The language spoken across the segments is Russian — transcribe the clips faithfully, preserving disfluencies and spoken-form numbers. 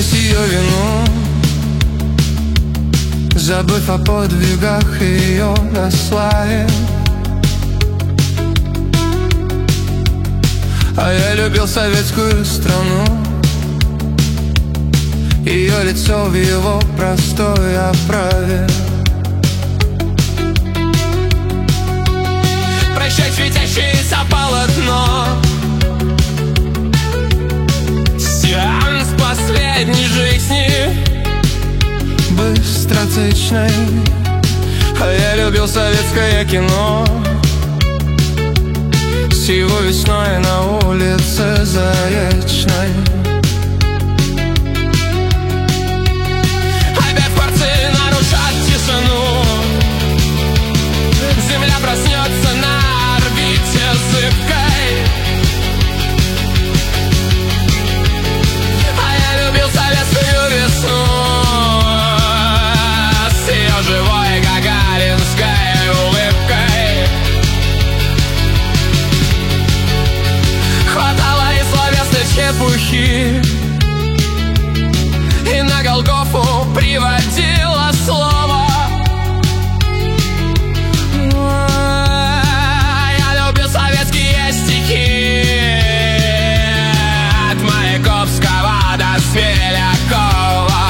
сквозь ее вину, забыв о подвигах ее на славе. А я любил советскую страну, ее лицо в его простой оправе. Прощай, светящееся полотно, сеанс последней жизни, быстротечной. А я любил советское кино, с его весной на улице Заречной. Опять порцы нарушат тишину, земля проснется на орбите зыбкой. А я любил советскую весну с ее живой гагаринской улыбкой. Хватало и словесной чепухи, и на Голгофу приводило слово. Я любил советские стихи от Маяковского до Смелякова.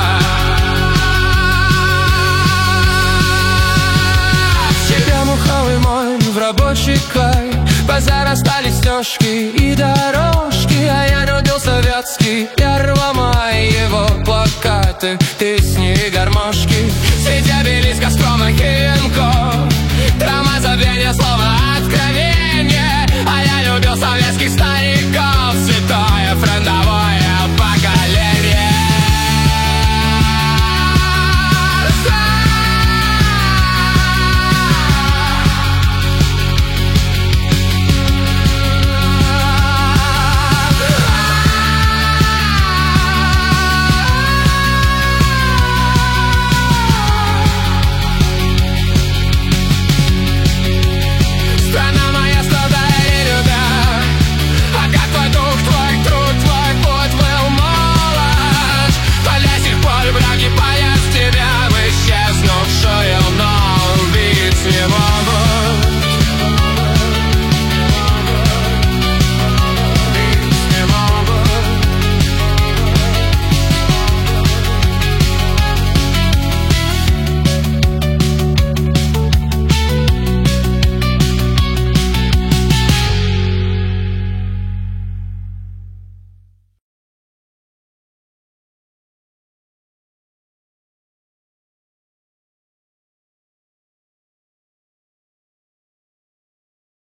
Тебя, муховый мой, в рабочий край позарастали стежки и дорожки. А я любил советский Первомай, его плакаты, песни и гармошки. Среди обелиска скромных венков, травма забвения, словно откровение. А я любил советский сталь